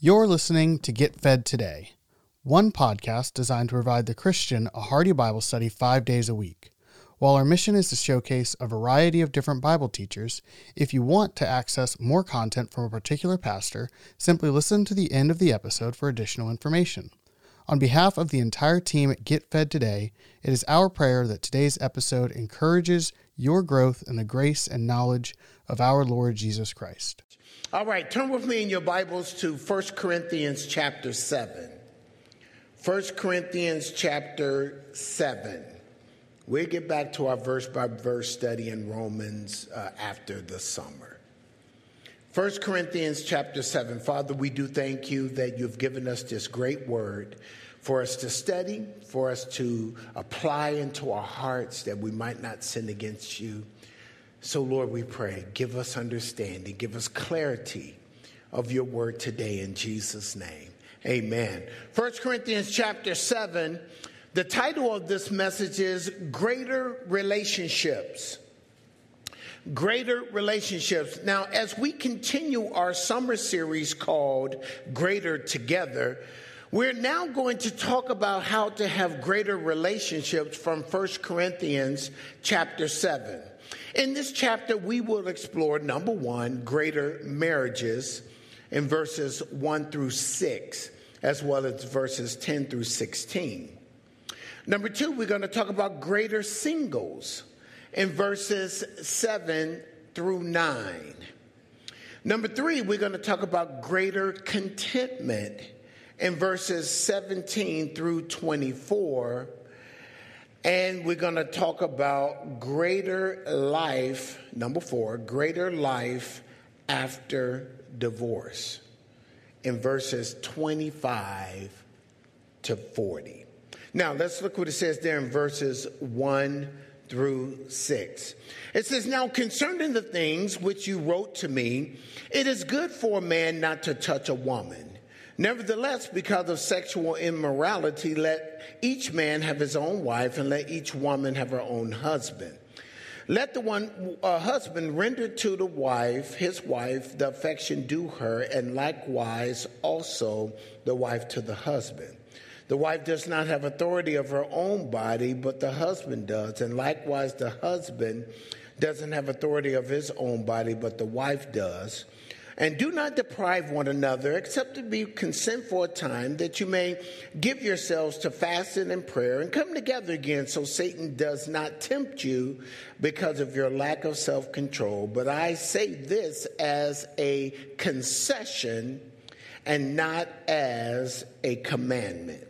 You're listening to Get Fed Today, one podcast designed to provide the Christian a hearty Bible study 5 days a week. While our mission is to showcase a variety of different Bible teachers, if you want to access more content from a particular pastor, simply listen to the end of the episode for additional information. On behalf of the entire team at Get Fed Today, it is our prayer that today's episode encourages your growth in the grace and knowledge of our Lord Jesus Christ. All right, turn with me in your Bibles to 1 Corinthians chapter 7. 1 Corinthians chapter 7. We'll get back to our verse-by-verse study in Romans after the summer. 1 Corinthians chapter 7. Father, we do thank you that you've given us this great word for us to study, for us to apply into our hearts that we might not sin against you. So, Lord, we pray, give us understanding, give us clarity of your word today in Jesus' name. Amen. 1 Corinthians chapter 7, the title of this message is Greater Relationships. Greater Relationships. Now, as we continue our summer series called Greater Together, we're now going to talk about how to have greater relationships from 1 Corinthians chapter 7. In this chapter, we will explore, number one, greater marriages in verses 1 through 6, as well as verses 10 through 16. Number two, we're going to talk about greater singles in verses 7 through 9. Number three, we're going to talk about greater contentment in verses 17 through 24. And we're going to talk about greater life, number 4, greater life after divorce in verses 25 to 40. Now, let's look what it says there in verses 1 through 6. It says, "Now concerning the things which you wrote to me, it is good for a man not to touch a woman. Nevertheless, because of sexual immorality, let each man have his own wife, and let each woman have her own husband. Let the husband render to the wife, his wife, the affection due her, and likewise also the wife to the husband. The wife does not have authority of her own body, but the husband does, and likewise the husband doesn't have authority of his own body, but the wife does. And do not deprive one another, except to be consent for a time, that you may give yourselves to fasting and prayer, and come together again, so Satan does not tempt you because of your lack of self-control. But I say this as a concession and not as a commandment."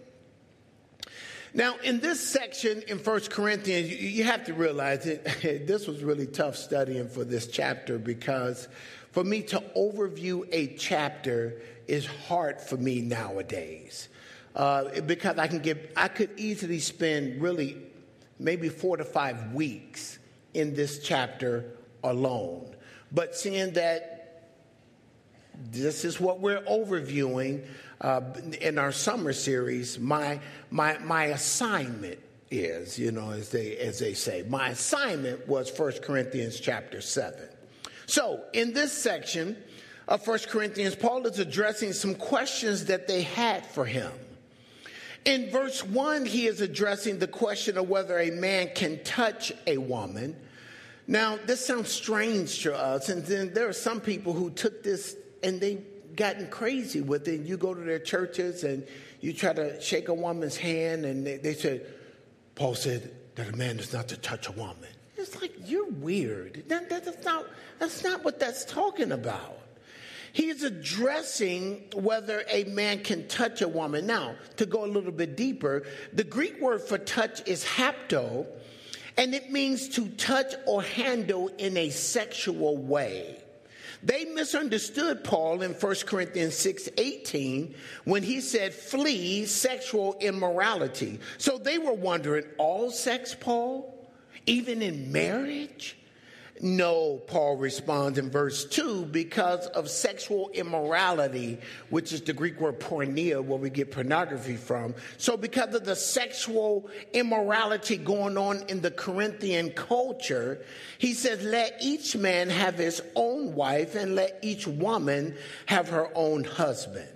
Now, in this section in 1 Corinthians, you have to realize that this was really tough studying for this chapter, because for me to overview a chapter is hard for me nowadays, because I could easily spend really maybe 4 to 5 weeks in this chapter alone. But seeing that this is what we're overviewing in our summer series, my assignment is, as they say, my assignment was 1 Corinthians chapter 7. So, in this section of 1 Corinthians, Paul is addressing some questions that they had for him. In verse 1, he is addressing the question of whether a man can touch a woman. Now, this sounds strange to us, and then there are some people who took this and they've gotten crazy with it. You go to their churches and you try to shake a woman's hand, and they said, Paul said that a man is not to touch a woman. It's like, you're weird. That's not what that's talking about. He is addressing whether a man can touch a woman. Now, to go a little bit deeper, the Greek word for touch is hapto, and it means to touch or handle in a sexual way. They misunderstood Paul in 1 Corinthians 6:18 when he said, "Flee sexual immorality." So they were wondering, all sex, Paul? Even in marriage? No, Paul responds in verse 2, because of sexual immorality, which is the Greek word porneia, where we get pornography from. So because of the sexual immorality going on in the Corinthian culture, he says, let each man have his own wife and let each woman have her own husband.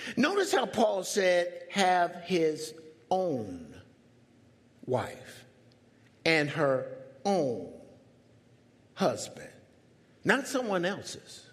Notice how Paul said, have his own wife and her own husband, not someone else's.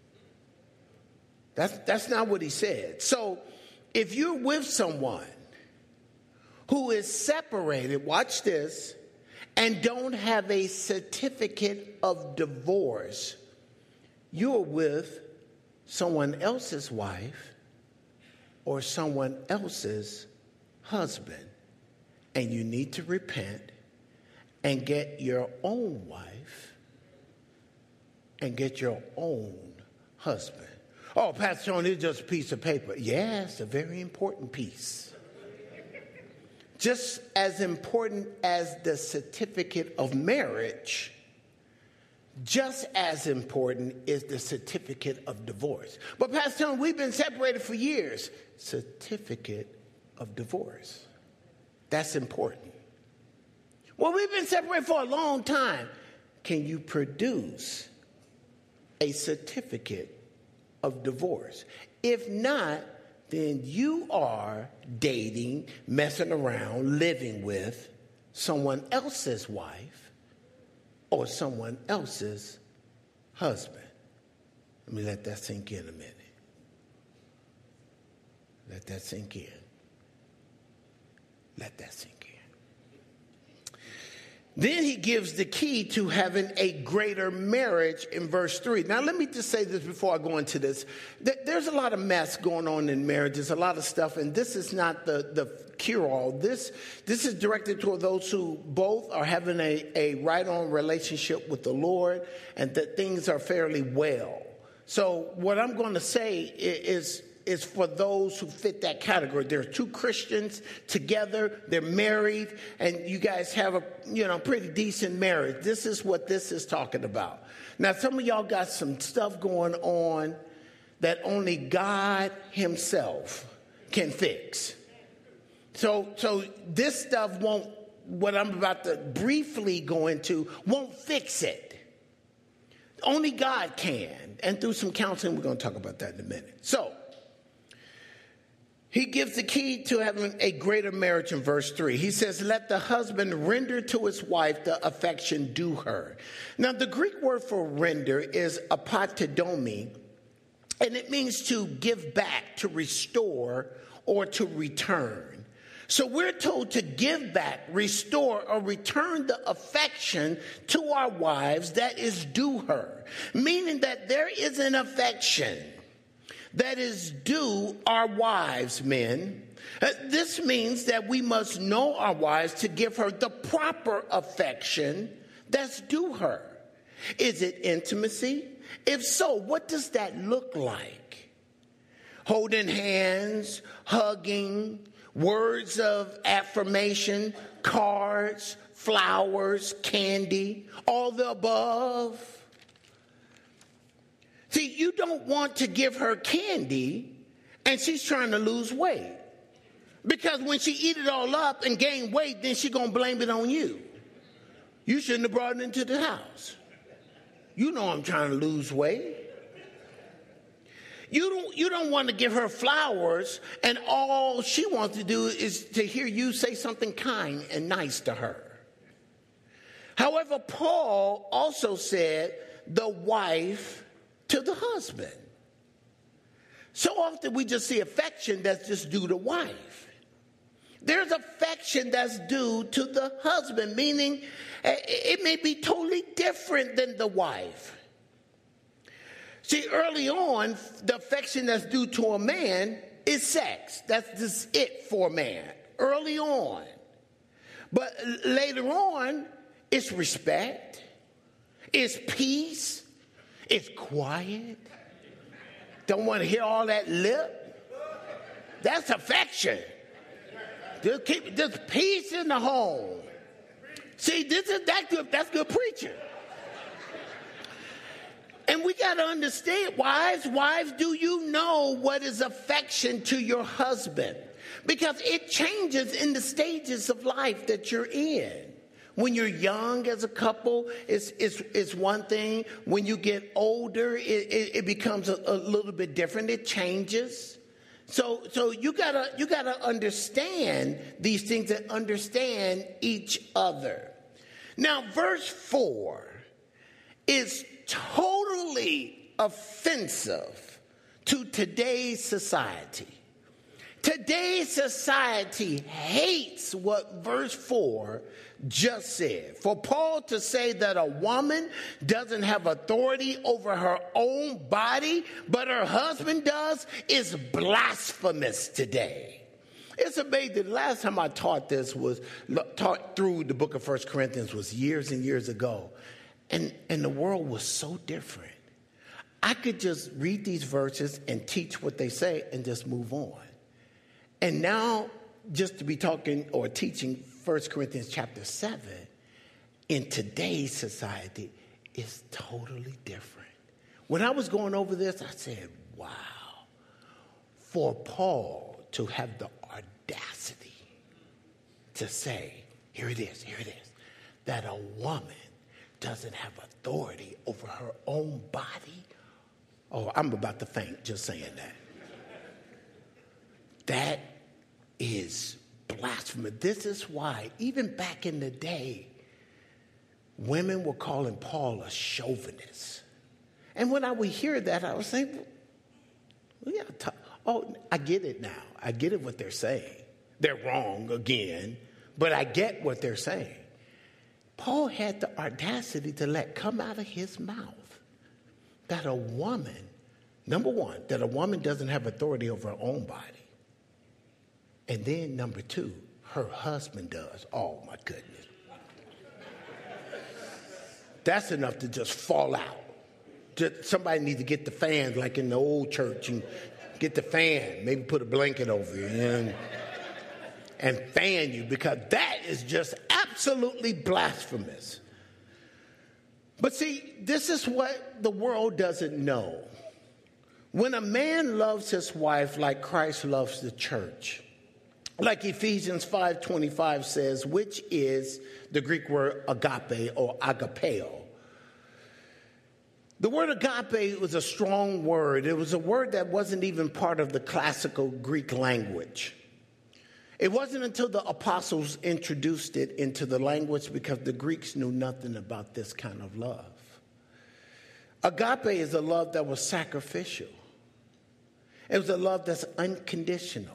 That's not what he said. So if you're with someone who is separated, watch this, and don't have a certificate of divorce, you're with someone else's wife or someone else's husband, and you need to repent and get your own wife and get your own husband. Oh, Pastor Tony, it's just a piece of paper. Yeah, it's a very important piece. Just as important as the certificate of marriage, just as important is the certificate of divorce. But Pastor Tony, we've been separated for years. Certificate of divorce. That's important. Well, we've been separated for a long time. Can you produce a certificate of divorce? If not, then you are dating, messing around, living with someone else's wife or someone else's husband. Let me let that sink in a minute. Let that sink in. Let that sink in. Then he gives the key to having a greater marriage in verse 3. Now, let me just say this before I go into this. There's a lot of mess going on in marriages, a lot of stuff, and this is not the cure-all. This is directed toward those who both are having a right-on relationship with the Lord and that things are fairly well. So what I'm going to say is for those who fit that category. There are two Christians together, they're married, and you guys have a pretty decent marriage. This is what this is talking about. Now, some of y'all got some stuff going on that only God himself can fix. So this stuff won't, what I'm about to briefly go into, won't fix it. Only God can. And through some counseling, we're going to talk about that in a minute. So, he gives the key to having a greater marriage in verse 3. He says, let the husband render to his wife the affection due her. Now, the Greek word for render is apatidomi, and it means to give back, to restore, or to return. So we're told to give back, restore, or return the affection to our wives that is due her, meaning that there is an affection that is due our wives, men. This means that we must know our wives to give her the proper affection that's due her. Is it intimacy? If so, what does that look like? Holding hands, hugging, words of affirmation, cards, flowers, candy, all the above. See, you don't want to give her candy and she's trying to lose weight. Because when she eat it all up and gain weight, then she's going to blame it on you. You shouldn't have brought it into the house. You know I'm trying to lose weight. You don't want to give her flowers and all she wants to do is to hear you say something kind and nice to her. However, Paul also said the wife to the husband. So often we just see affection that's just due to wife. There's affection that's due to the husband, meaning it may be totally different than the wife. See, early on, the affection that's due to a man is sex. That's just it for a man, early on. But later on, it's respect, it's peace, it's quiet. Don't want to hear all that lip. That's affection. Just keep just peace in the home. See, that's good preaching. And we got to understand, wives, do you know what is affection to your husband? Because it changes in the stages of life that you're in. When you're young as a couple, it's one thing. When you get older, it becomes a little bit different. It changes. So you gotta understand these things and understand each other. Now, verse 4 is totally offensive to today's society. Today's society hates what verse 4 just said. For Paul to say that a woman doesn't have authority over her own body, but her husband does, is blasphemous today. It's amazing. The last time I taught this was taught through the book of 1 Corinthians was years and years ago. And the world was so different. I could just read these verses and teach what they say and just move on. And now, just to be talking or teaching 1 Corinthians chapter 7, in today's society, is totally different. When I was going over this, I said, wow, for Paul to have the audacity to say, here it is, that a woman doesn't have authority over her own body. Oh, I'm about to faint just saying that. That is blasphemy. This is why, even back in the day, women were calling Paul a chauvinist. And when I would hear that, I was saying, I get it now. I get it what they're saying. They're wrong again, but I get what they're saying. Paul had the audacity to let come out of his mouth that a woman, number one, that a woman doesn't have authority over her own body. And then number two, her husband does. Oh, my goodness. That's enough to just fall out. Somebody needs to get the fan like in the old church and get the fan. Maybe put a blanket over you and fan you, because that is just absolutely blasphemous. But see, this is what the world doesn't know. When a man loves his wife like Christ loves the church, like Ephesians 5:25 says, which is the Greek word agape or agapeo. The word agape was a strong word. It was a word that wasn't even part of the classical Greek language. It wasn't until the apostles introduced it into the language, because the Greeks knew nothing about this kind of love. Agape is a love that was sacrificial. It was a love that's unconditional.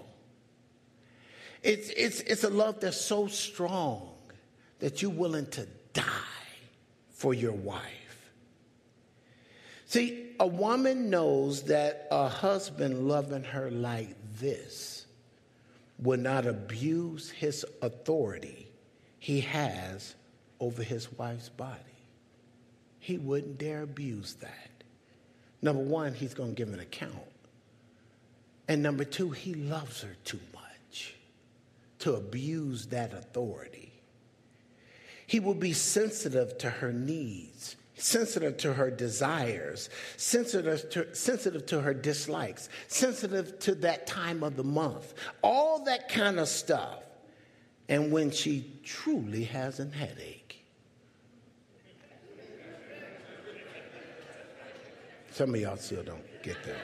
It's a love that's so strong that you're willing to die for your wife. See, a woman knows that a husband loving her like this will not abuse his authority he has over his wife's body. He wouldn't dare abuse that. Number one, he's going to give an account. And number two, he loves her too much to abuse that authority. He will be sensitive to her needs, sensitive to her desires, sensitive to her dislikes, sensitive to that time of the month, all that kind of stuff. And when she truly has a headache. Some of y'all still don't get that.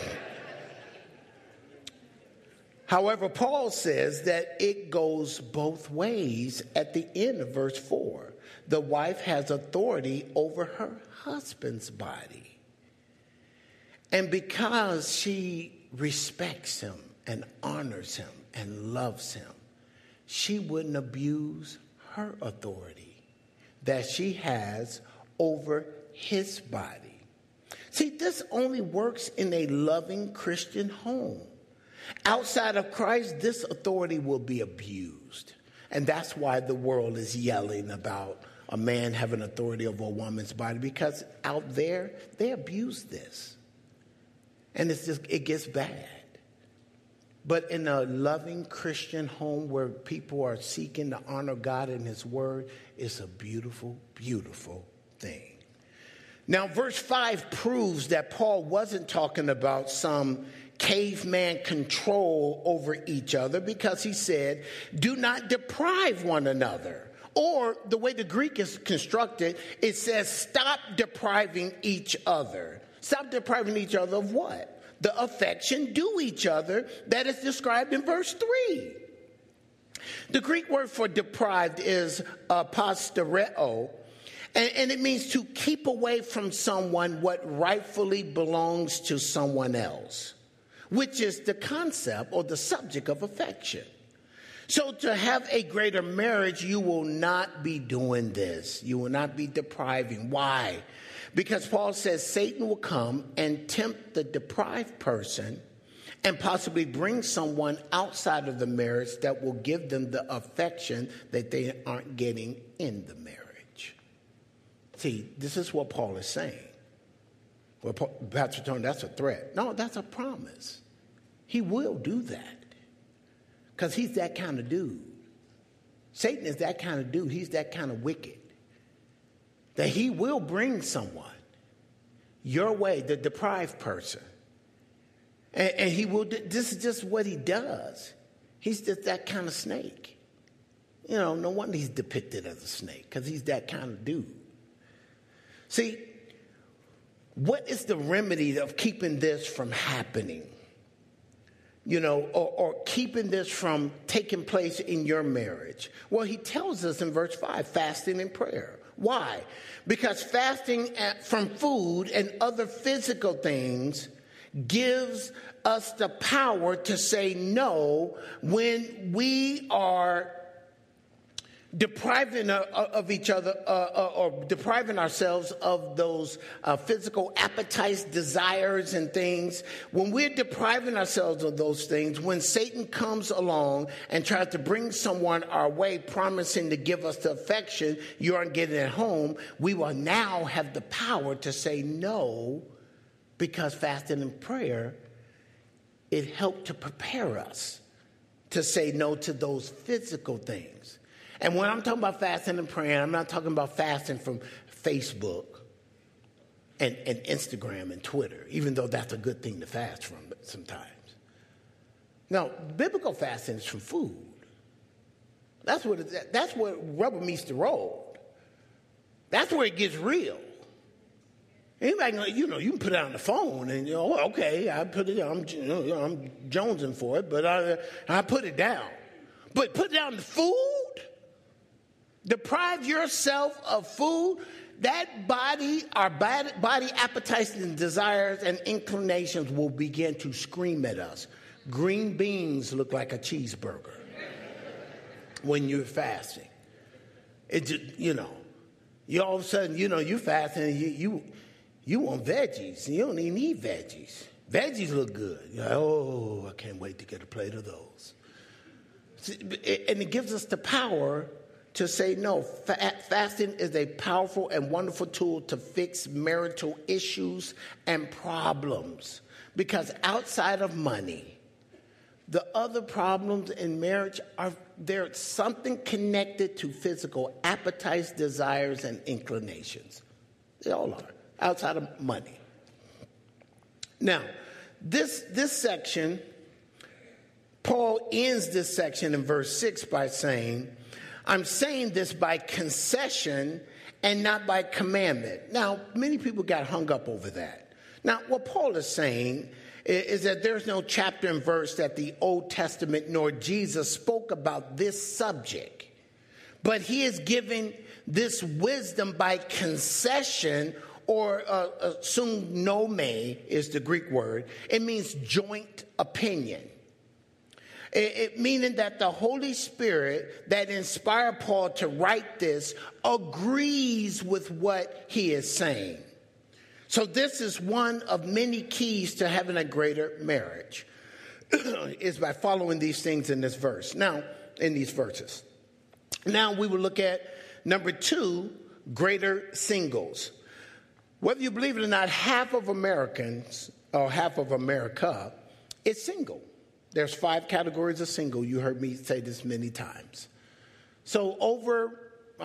However, Paul says that it goes both ways at the end of verse 4. The wife has authority over her husband's body. And because she respects him and honors him and loves him, she wouldn't abuse her authority that she has over his body. See, this only works in a loving Christian home. Outside of Christ, this authority will be abused. And that's why the world is yelling about a man having authority over a woman's body, because out there, they abuse this. And it gets bad. But in a loving Christian home where people are seeking to honor God and his word, it's a beautiful, beautiful thing. Now, verse 5 proves that Paul wasn't talking about some caveman control over each other, because he said, do not deprive one another. Or the way the Greek is constructed, it says, stop depriving each other. Stop depriving each other of what? the affection due each other that is described in verse 3. The Greek word for deprived is apostereo, and it means to keep away from someone what rightfully belongs to someone else, which is the concept or the subject of affection. So to have a greater marriage, you will not be doing this. You will not be depriving. Why? Because Paul says Satan will come and tempt the deprived person and possibly bring someone outside of the marriage that will give them the affection that they aren't getting in the marriage. See, this is what Paul is saying. Well, Pastor Tony, that's a threat. No, that's a promise. He will do that because he's that kind of dude. Satan is that kind of dude. He's that kind of wicked. That he will bring someone your way, the deprived person. And he will, this is just what he does. He's just that kind of snake. You know, no wonder he's depicted as a snake, because he's that kind of dude. See, what is the remedy of keeping this from happening? You know, or keeping this from taking place in your marriage? Well, he tells us in verse 5, fasting and prayer. Why? Because fasting from food and other physical things gives us the power to say no when we are depriving of each other or depriving ourselves of those physical appetites, desires, and things. When we're depriving ourselves of those things, when Satan comes along and tries to bring someone our way, promising to give us the affection you aren't getting at home, we will now have the power to say no, because fasting and prayer, it helped to prepare us to say no to those physical things. And when I'm talking about fasting and praying, I'm not talking about fasting from Facebook and Instagram and Twitter, even though that's a good thing to fast from sometimes. Now, biblical fasting is from food. That's where rubber meets the road. That's where it gets real. Anybody, you can put it on the phone and, okay, I put it, I'm jonesing for it, but I put it down. But put down the food? Deprive yourself of food? That body, our body appetites and desires and inclinations will begin to scream at us. Green beans look like a cheeseburger when you're fasting. It just, you all of a sudden, you fasting, you want veggies. You don't even eat veggies. Veggies look good. You're like, oh, I can't wait to get a plate of those. And it gives us the power to say no. Fasting is a powerful and wonderful tool to fix marital issues and problems. Because outside of money, the other problems in marriage there's something connected to physical appetites, desires, and inclinations. They all are. Outside of money. Now, this section, Paul ends this section in verse 6 by saying, I'm saying this by concession and not by commandment. Now, many people got hung up over that. Now, what Paul is saying is that there's no chapter and verse that the Old Testament nor Jesus spoke about this subject. But he is giving this wisdom by concession, or synonome is the Greek word. It means joint opinion. It meaning that the Holy Spirit that inspired Paul to write this agrees with what he is saying. So this is one of many keys to having a greater marriage, is by following these things in this verse. Now, in these verses. Now we will look at number 2, greater singles. Whether you believe it or not, half of Americans, or half of America, is single. There's 5 categories of single. You heard me say this many times. So over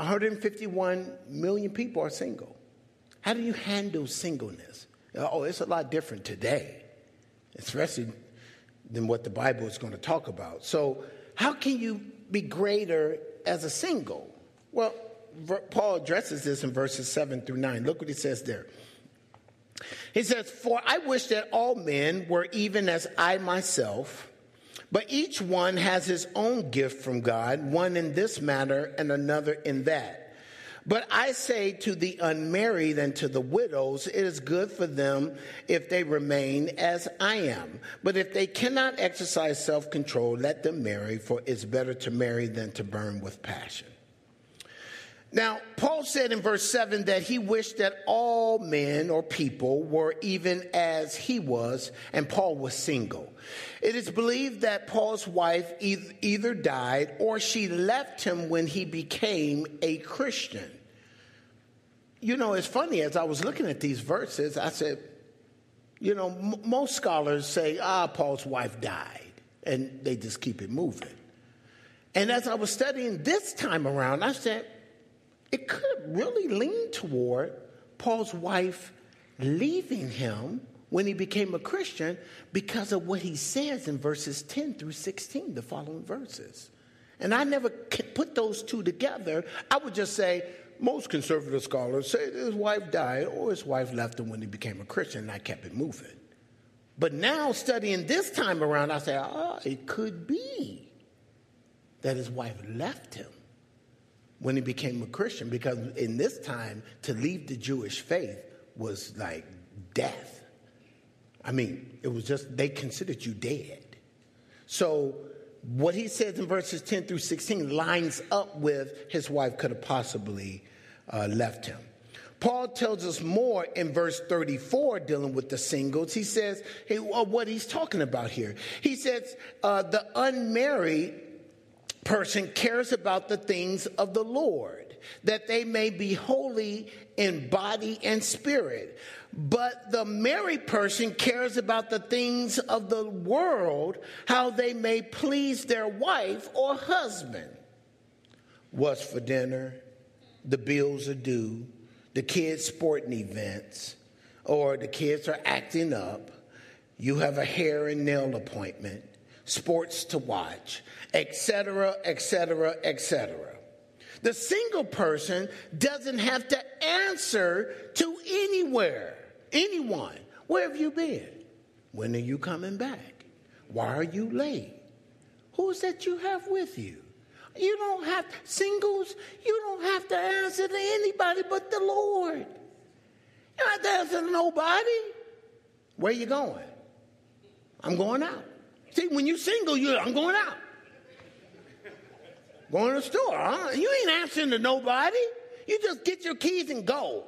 151 million people are single. How do you handle singleness? Oh, it's a lot different today, especially than what the Bible is going to talk about. So how can you be greater as a single? Well, Paul addresses this in verses 7 through 9. Look what he says there. He says, "For I wish that all men were even as I myself, but each one has his own gift from God, one in this matter and another in that. But I say to the unmarried and to the widows, it is good for them if they remain as I am. But if they cannot exercise self-control, let them marry, for it's better to marry than to burn with passion." Now, Paul said in verse 7 that he wished that all men or people were even as he was, and Paul was single. It is believed that Paul's wife either died or she left him when he became a Christian. You know, it's funny, as I was looking at these verses, I said, you know, most scholars say, Paul's wife died, and they just keep it moving. And as I was studying this time around, I said, it could really lean toward Paul's wife leaving him when he became a Christian because of what he says in verses 10 through 16, the following verses. And I never put those two together. I would just say most conservative scholars say his wife died or his wife left him when he became a Christian, and I kept it moving. But now studying this time around, I say, it could be that his wife left him when he became a Christian, because in this time, to leave the Jewish faith was like death. I mean, it was just, they considered you dead. So what he says in verses 10 through 16 lines up with his wife could have possibly left him. Paul tells us more in verse 34 dealing with the singles. He says what he's talking about here. He says the unmarried person cares about the things of the Lord, that they may be holy in body and spirit. But the married person cares about the things of the world, how they may please their wife or husband. What's for dinner? The bills are due. The kids' sporting events, or the kids are acting up. You have a hair and nail appointment, sports to watch, etc., etc., etc. The single person doesn't have to answer to anyone. Where have you been? When are you coming back? Why are you late? Who's that you have with you? You don't have, singles, you don't have to answer to anybody but the Lord. You don't have to answer to nobody. Where you going? I'm going out. See, when you're single, I'm going out. Going to the store. Huh? You ain't answering to nobody. You just get your keys and go.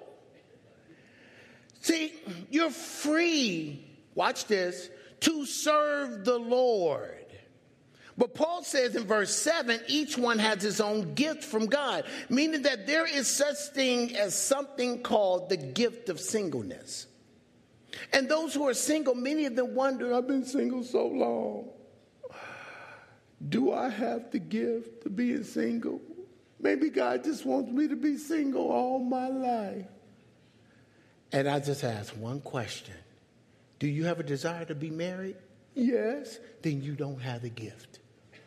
See, you're free, watch this, to serve the Lord. But Paul says in verse 7, each one has his own gift from God, meaning that there is such thing as something called the gift of singleness. And those who are single, many of them wonder, I've been single so long. Do I have the gift of being single? Maybe God just wants me to be single all my life. And I just ask one question. Do you have a desire to be married? Yes. Then you don't have the gift.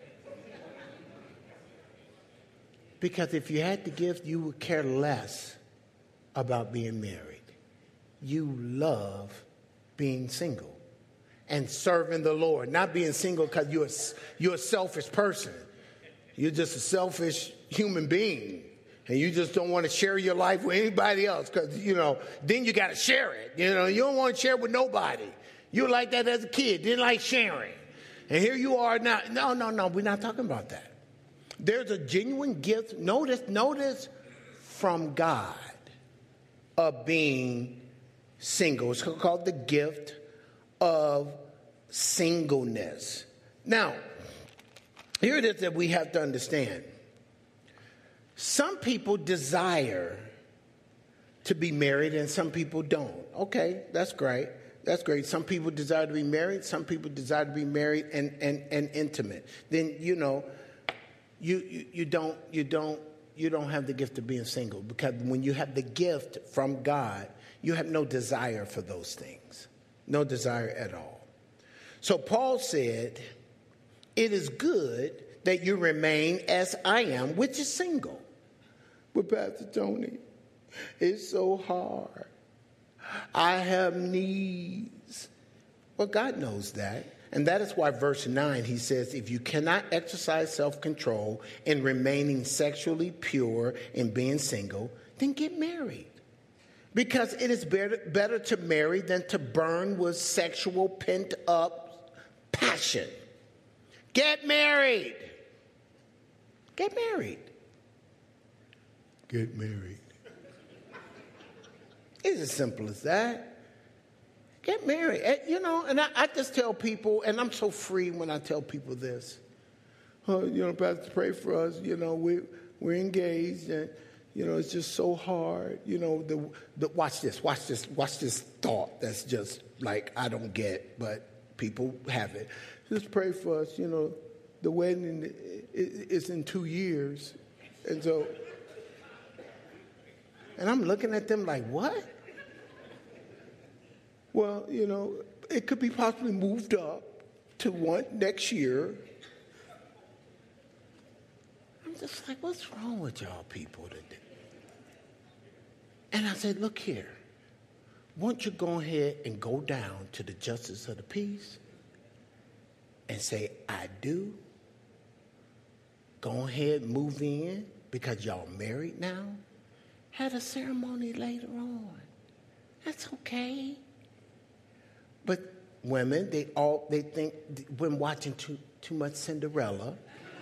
Because if you had the gift, you would care less about being married. You love being single and serving the Lord. Not being single because you're a selfish person. You're just a selfish human being. And you just don't want to share your life with anybody else because, then you got to share it. You don't want to share it with nobody. You were like that as a kid, didn't like sharing. And here you are now. No, we're not talking about that. There's a genuine gift, notice from God of being single. It's called the gift of singleness. Now, here it is that we have to understand. Some people desire to be married and some people don't. Okay, that's great. That's great. Some people desire to be married. Some people desire to be married and intimate. Then, you don't have the gift of being single, because when you have the gift from God, you have no desire for those things. No desire at all. So Paul said, it is good that you remain as I am, which is single. But Pastor Tony, it's so hard. I have needs. Well, God knows that. And that is why verse 9, he says, if you cannot exercise self-control in remaining sexually pure and being single, then get married. Because it is better to marry than to burn with sexual pent-up passion. Get married. Get married. Get married. It's as simple as that. Get married. And I just tell people, and I'm so free when I tell people this. Pastor, pray for us. We're engaged, and, it's just so hard. Watch this thought that's just like I don't get, but people have it. Just pray for us. The wedding is in 2 years. And I'm looking at them like, what? Well, it could be possibly moved up to next year. I'm just like, what's wrong with y'all people today? And I said, look here. Won't you go ahead and go down to the justice of the peace and say, I do? Go ahead, move in, because y'all married now. Had a ceremony later on. That's okay. But women, they think when watching too much Cinderella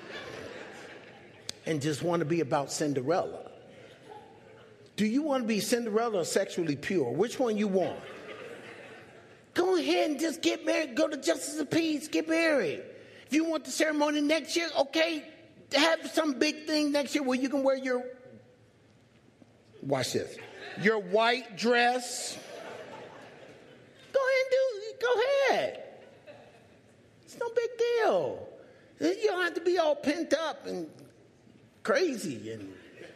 and just want to be about Cinderella. Do you want to be Cinderella or sexually pure? Which one you want? Go ahead and just get married. Go to Justice of Peace. Get married. If you want the ceremony next year, okay, have some big thing next year where you can wear your, watch this, your white dress. Go ahead. It's no big deal. You don't have to be all pent up and crazy. And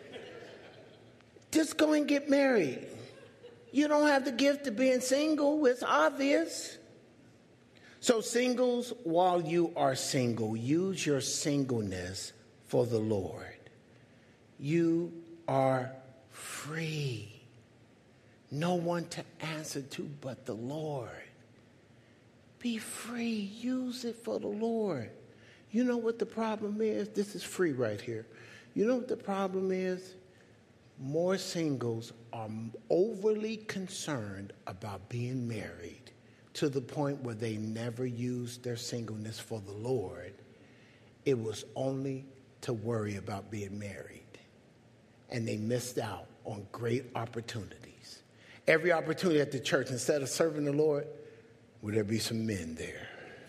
just go and get married. You don't have the gift of being single. It's obvious. So singles, while you are single, use your singleness for the Lord. You are free. No one to answer to but the Lord. Be free. Use it for the Lord. You know what the problem is? This is free right here. You know what the problem is? More singles are overly concerned about being married to the point where they never used their singleness for the Lord. It was only to worry about being married. And they missed out on great opportunities. Every opportunity at the church, instead of serving the Lord, would there be some men there?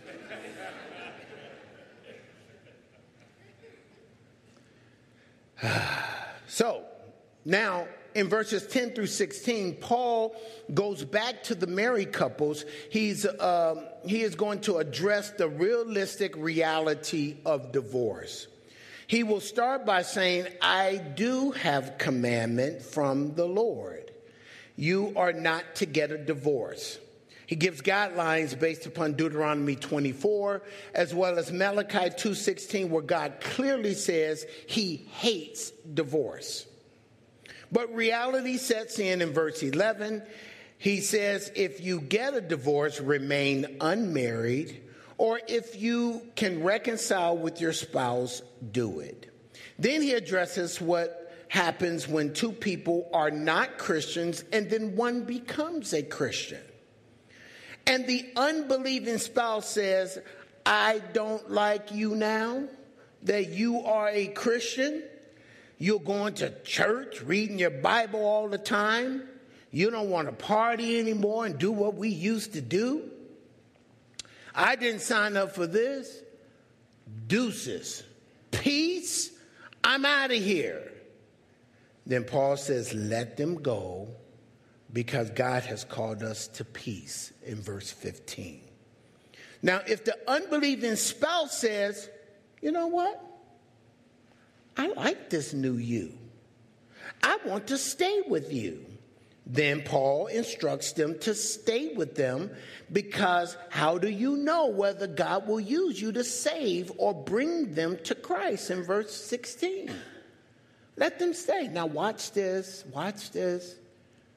So, now, in verses 10 through 16, Paul goes back to the married couples. He is going to address the realistic reality of divorce. He will start by saying, I do have commandment from the Lord. You are not to get a divorce. He gives guidelines based upon Deuteronomy 24, as well as Malachi 2:16, where God clearly says he hates divorce. But reality sets in verse 11. He says, if you get a divorce, remain unmarried, or if you can reconcile with your spouse, do it. Then he addresses what happens when two people are not Christians and then one becomes a Christian. And the unbelieving spouse says, I don't like you now that you are a Christian. You're going to church, reading your Bible all the time. You don't want to party anymore and do what we used to do. I didn't sign up for this. Deuces. Peace. I'm out of here. Then Paul says, let them go, because God has called us to peace in verse 15. Now, if the unbelieving spouse says, you know what? I like this new you. I want to stay with you. Then Paul instructs them to stay with them, because how do you know whether God will use you to save or bring them to Christ in verse 16? Let them stay. Now watch this.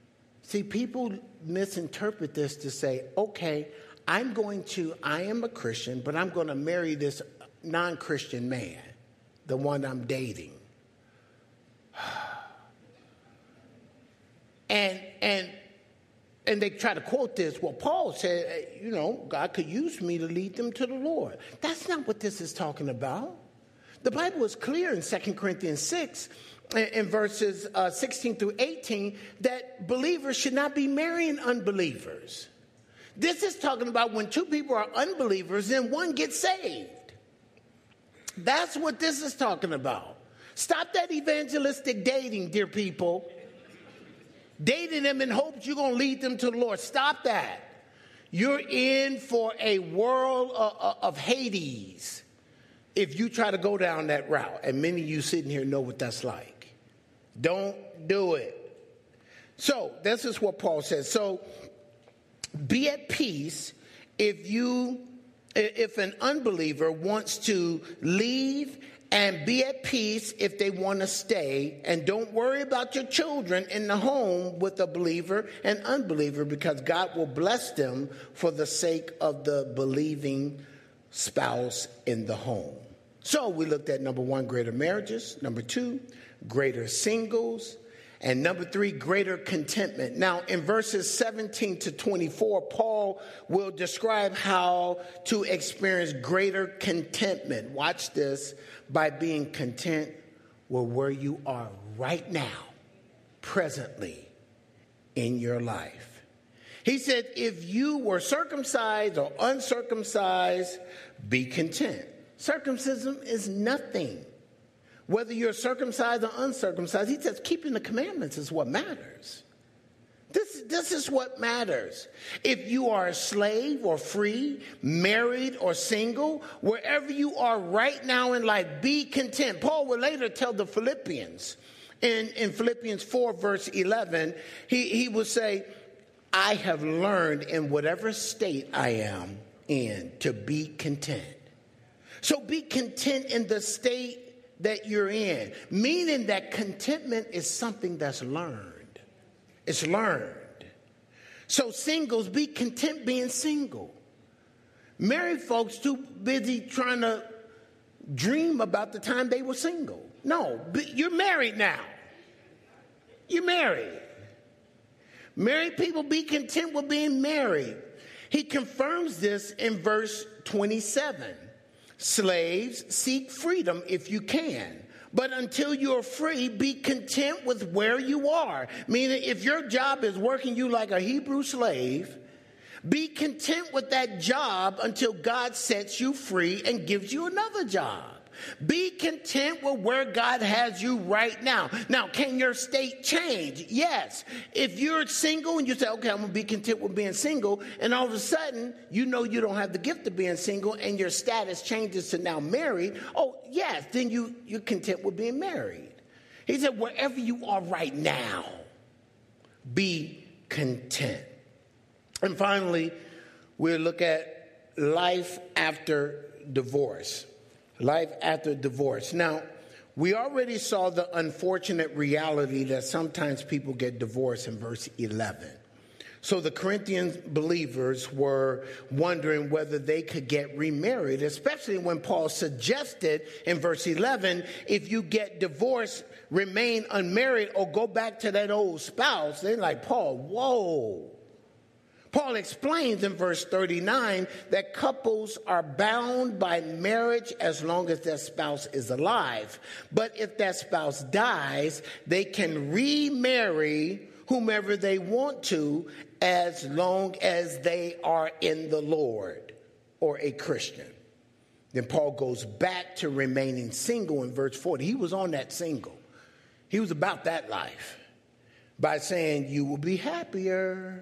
See, people misinterpret this to say, okay, I am a Christian, but I'm going to marry this non-Christian man, the one I'm dating. And they try to quote this. Well, Paul said, God could use me to lead them to the Lord. That's not what this is talking about. The Bible is clear in 2 Corinthians 6, in verses 16 through 18, that believers should not be marrying unbelievers. This is talking about when two people are unbelievers and one gets saved. That's what this is talking about. Stop that evangelistic dating, dear people. Dating them in hopes you're going to lead them to the Lord. Stop that. You're in for a world of Hades if you try to go down that route. And many of you sitting here know what that's like. Don't do it. So this is what Paul says. So be at peace if an unbeliever wants to leave, and be at peace if they want to stay. And don't worry about your children in the home with a believer and unbeliever, because God will bless them for the sake of the believing spouse in the home. So we looked at number 1, greater marriages. Number 2, greater singles. And number 3, greater contentment. Now, in verses 17 to 24, Paul will describe how to experience greater contentment. Watch this. By being content with where you are right now, presently in your life. He said, if you were circumcised or uncircumcised, be content. Circumcision is nothing. Whether you're circumcised or uncircumcised, he says keeping the commandments is what matters. This is what matters. If you are a slave or free, married or single, wherever you are right now in life, be content. Paul will later tell the Philippians, in Philippians 4, verse 11, he will say, I have learned in whatever state I am in to be content. So be content in the state that you're in, meaning that contentment is something that's learned. It's learned. So singles, be content being single. Married folks too busy trying to dream about the time they were single. No, you're married now. You're married. Married people, be content with being married. He confirms this in verse 27. Slaves, seek freedom if you can. But until you're free, be content with where you are. Meaning, if your job is working you like a Hebrew slave, be content with that job until God sets you free and gives you another job. Be content with where God has you right now. Now, can your state change? Yes. If you're single and you say, okay, I'm going to be content with being single, and all of a sudden, you know you don't have the gift of being single and your status changes to now married, oh, yes, then you're content with being married. He said, wherever you are right now, be content. And finally, we'll look at life after divorce. Life after divorce. Now, we already saw the unfortunate reality that sometimes people get divorced in verse 11. So the Corinthian believers were wondering whether they could get remarried, especially when Paul suggested in verse 11, if you get divorced, remain unmarried or go back to that old spouse. They're like, Paul, whoa. Paul explains in verse 39 that couples are bound by marriage as long as their spouse is alive. But if that spouse dies, they can remarry whomever they want to as long as they are in the Lord or a Christian. Then Paul goes back to remaining single in verse 40. He was on that single. He was about that life by saying, you will be happier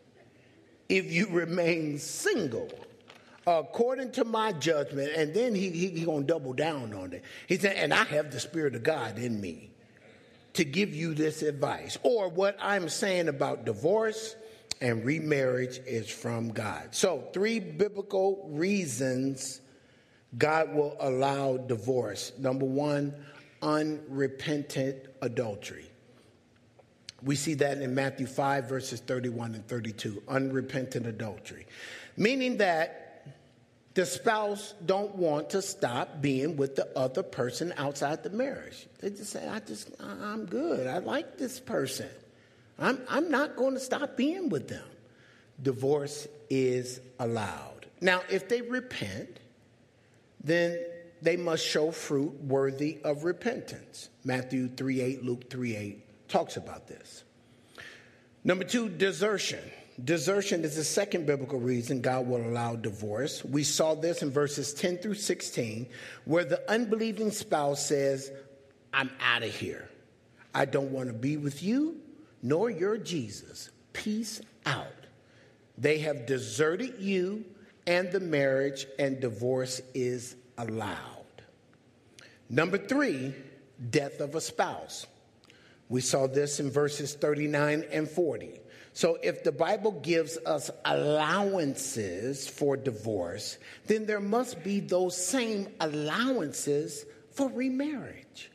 if you remain single, according to my judgment. And then he gonna double down on it. He said, and I have the Spirit of God in me to give you this advice. Or what I'm saying about divorce and remarriage is from God. So 3 biblical reasons God will allow divorce. Number 1, unrepentant adultery. We see that in Matthew 5, verses 31 and 32, unrepentant adultery. Meaning that the spouse don't want to stop being with the other person outside the marriage. They just say, I'm good. I like this person. I'm not going to stop being with them. Divorce is allowed. Now, if they repent, then they must show fruit worthy of repentance. Matthew 3:8, Luke 3:8 talks about this. Number 2, desertion. Desertion is the second biblical reason God will allow divorce. We saw this in verses 10 through 16, where the unbelieving spouse says, I'm out of here. I don't want to be with you, nor your Jesus. Peace out. They have deserted you and the marriage, and divorce is allowed. Number 3, death of a spouse. We saw this in verses 39 and 40. So if the Bible gives us allowances for divorce, then there must be those same allowances for remarriage.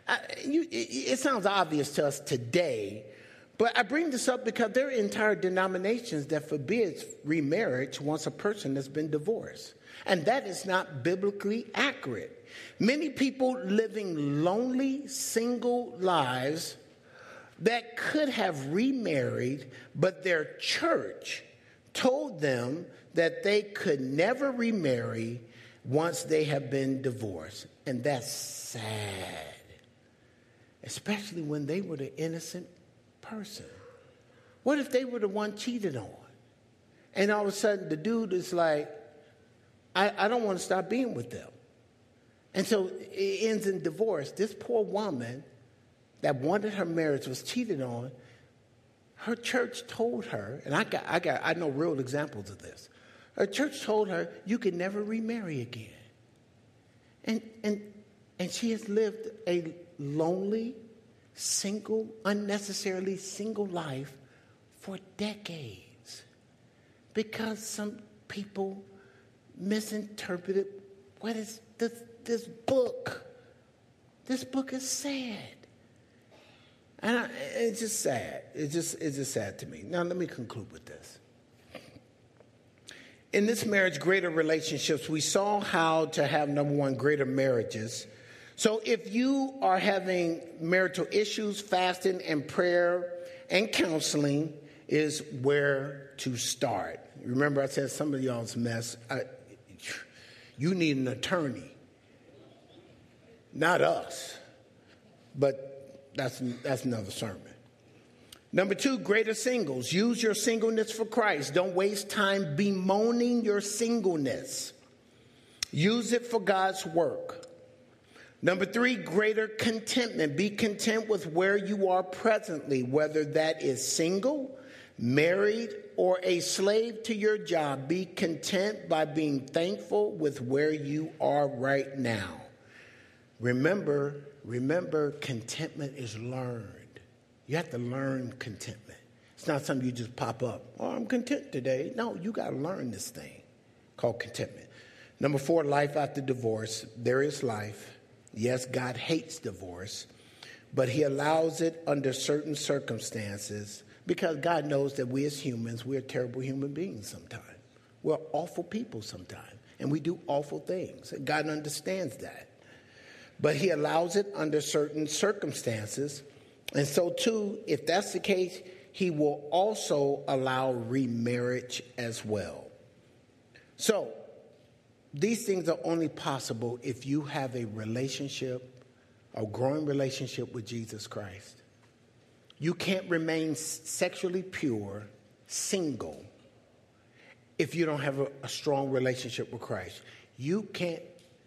It sounds obvious to us today, but I bring this up because there are entire denominations that forbids remarriage once a person has been divorced. And that is not biblically accurate. Many people living lonely, single lives that could have remarried, but their church told them that they could never remarry once they have been divorced. And that's sad, especially when they were the innocent person. What if they were the one cheated on? And all of a sudden the dude is like, I don't want to stop being with them. And so it ends in divorce. This poor woman that wanted her marriage was cheated on. Her church told her, and I know real examples of this. Her church told her, you can never remarry again. And she has lived a lonely, single, unnecessarily single life for decades because some people misinterpreted what is this book. This book is sad. And it's just sad. It's just sad to me. Now, let me conclude with this. In this marriage, greater relationships, we saw how to have, number one, greater marriages. So if you are having marital issues, fasting and prayer and counseling is where to start. Remember I said some of y'all's mess. You need an attorney. Not us. But that's another sermon. Number 2, greater singles. Use your singleness for Christ. Don't waste time bemoaning your singleness. Use it for God's work. Number 3, greater contentment. Be content with where you are presently, whether that is single, married, or a slave to your job. Be content by being thankful with where you are right now. Remember, contentment is learned. You have to learn contentment. It's not something you just pop up. Oh, I'm content today. No, you got to learn this thing called contentment. Number 4, life after divorce. There is life. Yes, God hates divorce, but he allows it under certain circumstances because God knows that we as humans, we're terrible human beings sometimes. We're awful people sometimes, and we do awful things. And God understands that. But he allows it under certain circumstances. And so, too, if that's the case, he will also allow remarriage as well. So, these things are only possible if you have a relationship, a growing relationship with Jesus Christ. You can't remain sexually pure, single, if you don't have a strong relationship with Christ. You can't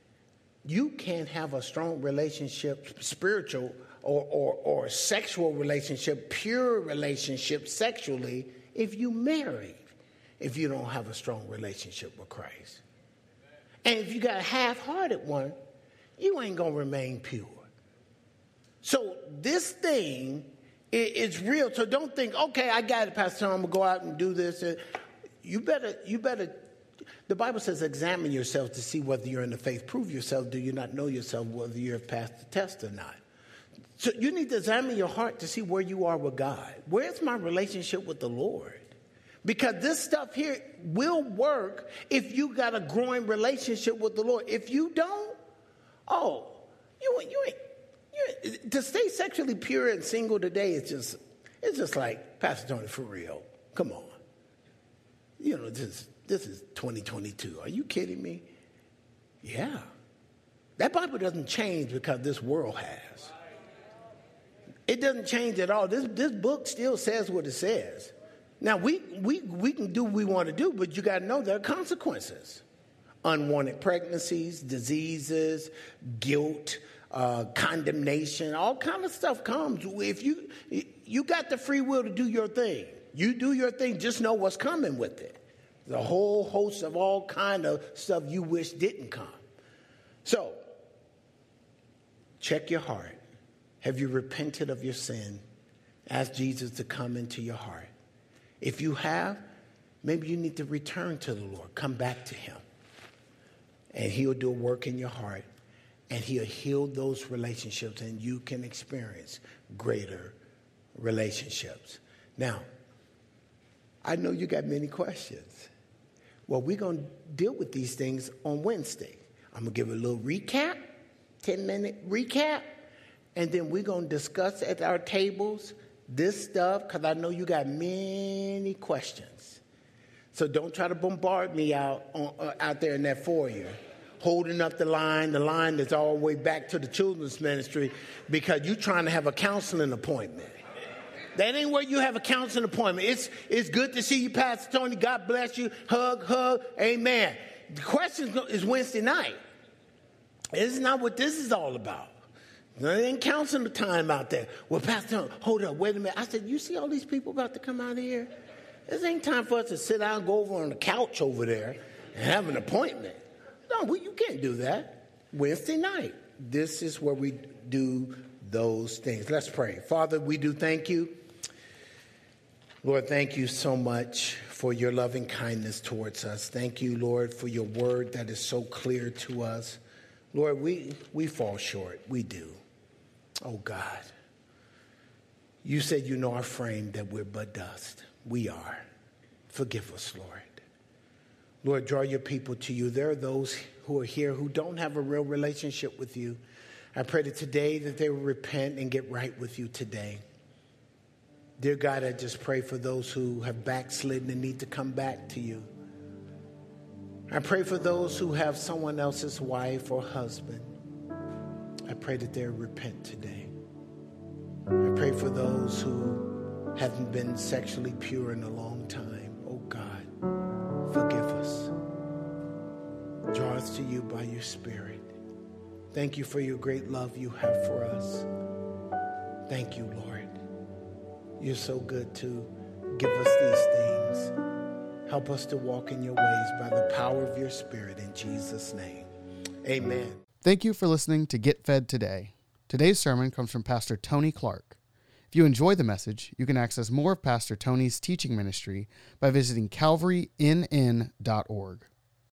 have a strong relationship, spiritual or sexual relationship, pure relationship sexually, if you married, if you don't have a strong relationship with Christ. And if you got a half-hearted one, you ain't going to remain pure. So this thing is real. So don't think, okay, I got it, Pastor Tom, I'm going to go out and do this. You better, the Bible says examine yourself to see whether you're in the faith. Prove yourself. Do you not know yourself whether you have passed the test or not? So you need to examine your heart to see where you are with God. Where's my relationship with the Lord? Because this stuff here will work if you got a growing relationship with the Lord. If you don't, you ain't to stay sexually pure and single today it's just like, Pastor Tony, for real. Come on. This is 2022. Are you kidding me? Yeah. That Bible doesn't change because this world has. It doesn't change at all. This book still says what it says. Now, we can do what we want to do, but you got to know there are consequences. Unwanted pregnancies, diseases, guilt, condemnation, all kind of stuff comes. If you got the free will to do your thing. You do your thing, just know what's coming with it. The whole host of all kind of stuff you wish didn't come. So, check your heart. Have you repented of your sin? Ask Jesus to come into your heart. If you have, maybe you need to return to the Lord. Come back to him. And he'll do a work in your heart. And he'll heal those relationships. And you can experience greater relationships. Now, I know you got many questions. Well, we're going to deal with these things on Wednesday. I'm going to give a little recap, 10-minute recap. And then we're going to discuss at our tables this stuff because I know you got many questions. So don't try to bombard me out there in that foyer, holding up the line that's all the way back to the children's ministry because you're trying to have a counseling appointment. That ain't where you have a counseling appointment. It's good to see you, Pastor Tony. God bless you. Hug. Amen. The question is Wednesday night. This is not what this is all about. There ain't counseling time out there. Well, Pastor Tony, hold up, wait a minute. I said, you see all these people about to come out of here? This ain't time for us to sit down and go over on the couch over there and have an appointment. No, you can't do that. Wednesday night. This is where we do those things. Let's pray. Father, we do thank you. Lord, thank you so much for your loving kindness towards us. Thank you, Lord, for your word that is so clear to us. Lord, we fall short. We do. Oh, God. You said you know our frame, that we're but dust. We are. Forgive us, Lord. Lord, draw your people to you. There are those who are here who don't have a real relationship with you. I pray that today that they will repent and get right with you today. Dear God, I just pray for those who have backslidden and need to come back to you. I pray for those who have someone else's wife or husband. I pray that they repent today. I pray for those who haven't been sexually pure in a long time. Oh God, forgive us. Draw us to you by your Spirit. Thank you for your great love you have for us. Thank you, Lord. You're so good to give us these things. Help us to walk in your ways by the power of your Spirit in Jesus' name. Amen. Thank you for listening to Get Fed Today. Today's sermon comes from Pastor Tony Clark. If you enjoy the message, you can access more of Pastor Tony's teaching ministry by visiting calvarynn.org.